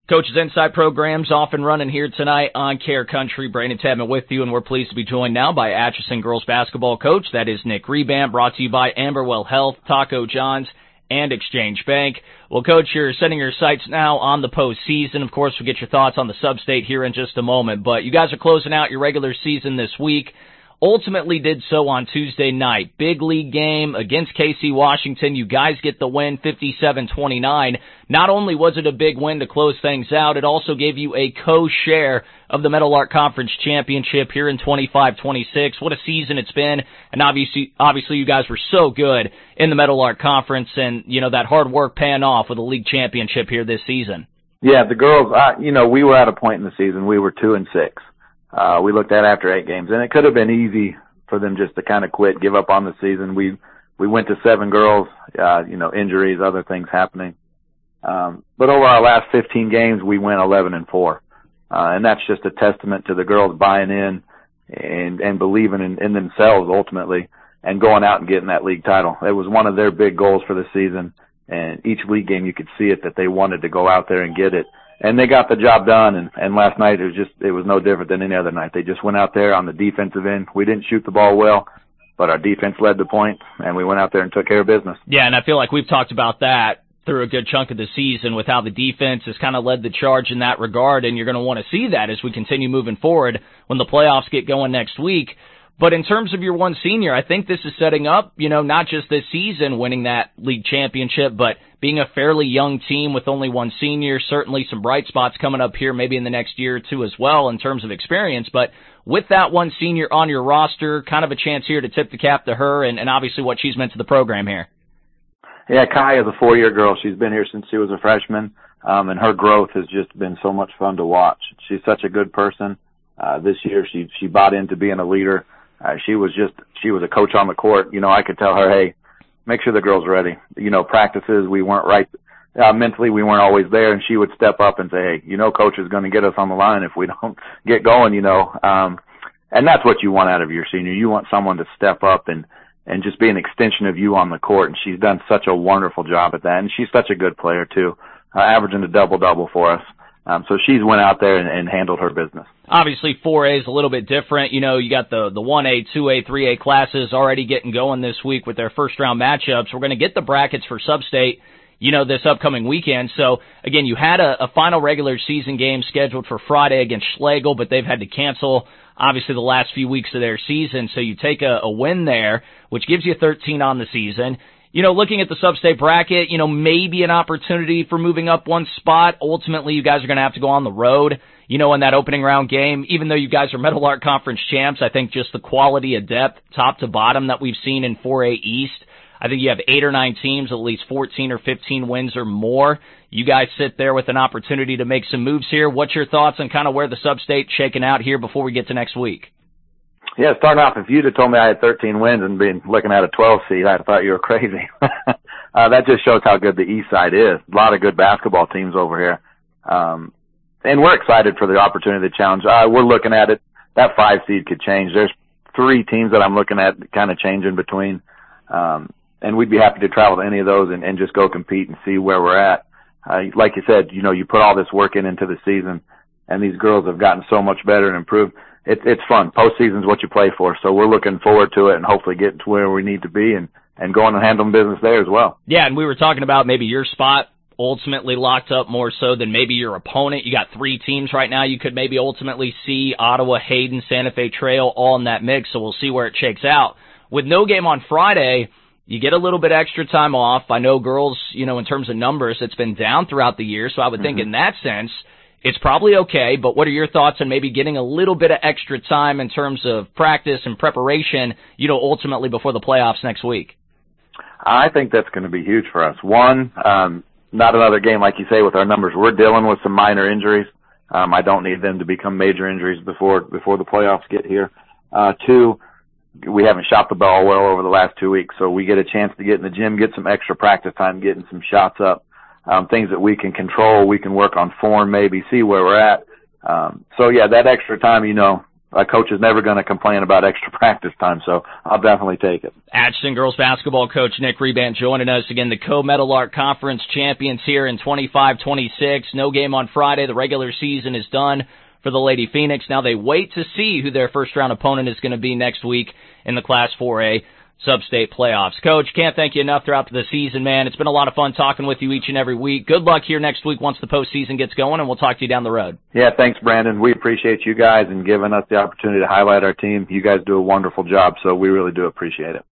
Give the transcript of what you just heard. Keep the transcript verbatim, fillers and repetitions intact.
Coach's Insight program's off and running here tonight on Care Country. Brandon Tedman with you, and we're pleased to be joined now by Atchison girls basketball coach. That is Nick Rebamp, brought to you by Amberwell Health, Taco John's, and Exchange Bank. Well, Coach, you're setting your sights now on the postseason. Of course, we'll get your thoughts on the sub-state here in just a moment, but you guys are closing out your regular season this week. Ultimately did so on Tuesday night. Big league game against K C Washington. You guys get the win, fifty-seven twenty-nine. Not only was it a big win to close things out, it also gave you a co-share of the Meadowlark Conference Championship here in twenty-five twenty-six. What a season it's been. And obviously, obviously you guys were so good in the Meadowlark Conference, and, you know, that hard work paying off with a league championship here this season. Yeah, the girls, uh, you know, we were at a point in the season, we were two and six. Uh, we looked at after eight games, and it could have been easy for them just to kind of quit, give up on the season. We, we went to seven girls, uh, you know, injuries, other things happening. Um, but over our last fifteen games, we went eleven and four. Uh, and that's just a testament to the girls buying in and, and believing in, in themselves ultimately and going out and getting that league title. It was one of their big goals for the season, and each league game you could see it that they wanted to go out there and get it. And they got the job done, and, and last night it was just, it was no different than any other night. They just went out there on the defensive end. We didn't shoot the ball well, but our defense led the point, and we went out there and took care of business. Yeah, and I feel like we've talked about that through a good chunk of the season with how the defense has kind of led the charge in that regard, and you're going to want to see that as we continue moving forward when the playoffs get going next week. But in terms of your one senior, I think this is setting up, you know, not just this season winning that league championship, but being a fairly young team with only one senior, certainly some bright spots coming up here maybe in the next year or two as well in terms of experience. But with that one senior on your roster, kind of a chance here to tip the cap to her and, and obviously what she's meant to the program here. Yeah, Kai is a four-year girl. She's been here since she was a freshman, um, and her growth has just been so much fun to watch. She's such a good person. Uh, this year she, she bought into being a leader. Uh, she was just, she was a coach on the court. You know, I could tell her, hey, make sure the girl's ready. You know, practices, we weren't right. Uh, mentally, we weren't always there, and she would step up and say, hey, you know, coach is going to get us on the line if we don't get going, you know. Um, and that's what you want out of your senior. You want someone to step up and, and just be an extension of you on the court, and she's done such a wonderful job at that. And she's such a good player, too, uh, averaging a double-double for us. Um, so she's went out there and, and handled her business. Obviously, four A is a little bit different. You know, you got the, the one A, two A, three A classes already getting going this week with their first-round matchups. We're going to get the brackets for Sub-State, you know, this upcoming weekend. So, again, you had a, a final regular season game scheduled for Friday against Schlegel, but they've had to cancel, obviously, the last few weeks of their season. So you take a, a win there, which gives you thirteen on the season. You know, looking at the sub-state bracket, you know, maybe an opportunity for moving up one spot. Ultimately, you guys are going to have to go on the road, you know, in that opening round game. Even though you guys are Meadowlark Conference champs, I think just the quality of depth, top to bottom, that we've seen in four A East, I think you have eight or nine teams, at least fourteen or fifteen wins or more. You guys sit there with an opportunity to make some moves here. What's your thoughts on kind of where the sub-state's shaking out here before we get to next week? Yeah, starting off, if you'd have told me I had thirteen wins and been looking at a twelve seed, I'd have thought you were crazy. uh, that just shows how good the East Side is. A lot of good basketball teams over here. Um, and we're excited for the opportunity to challenge. Uh, we're looking at it. That five seed could change. There's three teams that I'm looking at kind of changing between. Um, and we'd be happy to travel to any of those and, and just go compete and see where we're at. Uh, like you said, you know, you put all this work in into the season, and these girls have gotten so much better and improved. It's it's fun. Postseason's what you play for, so we're looking forward to it and hopefully getting to where we need to be and, and going and handling business there as well. Yeah, and we were talking about maybe your spot ultimately locked up more so than maybe your opponent. You got three teams right now you could maybe ultimately see: Ottawa, Hayden, Santa Fe Trail, all in that mix, so we'll see where it shakes out. With no game on Friday, you get a little bit extra time off. I know girls, you know, in terms of numbers, it's been down throughout the year, so I would mm-hmm. think in that sense, it's probably okay, but what are your thoughts on maybe getting a little bit of extra time in terms of practice and preparation, you know, ultimately before the playoffs next week? I think that's going to be huge for us. One, um, not another game, like you say, with our numbers. We're dealing with some minor injuries. Um, I don't need them to become major injuries before before the playoffs get here. Uh, two, we haven't shot the ball well over the last two weeks, so we get a chance to get in the gym, get some extra practice time, getting some shots up. Um, things that we can control, we can work on form maybe, see where we're at. Um, so, yeah, that extra time, you know, a coach is never going to complain about extra practice time, so I'll definitely take it. Atchison girls basketball coach Nick Rebant joining us again. The Co-Meadowlark Conference champions here in twenty-five twenty-six. No game on Friday. The regular season is done for the Lady Phoenix. Now they wait to see who their first round opponent is going to be next week in the Class four A Sub-State playoffs. Coach, can't thank you enough throughout the season, man. It's been a lot of fun talking with you each and every week. Good luck here next week once the postseason gets going, and we'll talk to you down the road. Yeah, thanks, Brandon. We appreciate you guys and giving us the opportunity to highlight our team. You guys do a wonderful job, so we really do appreciate it.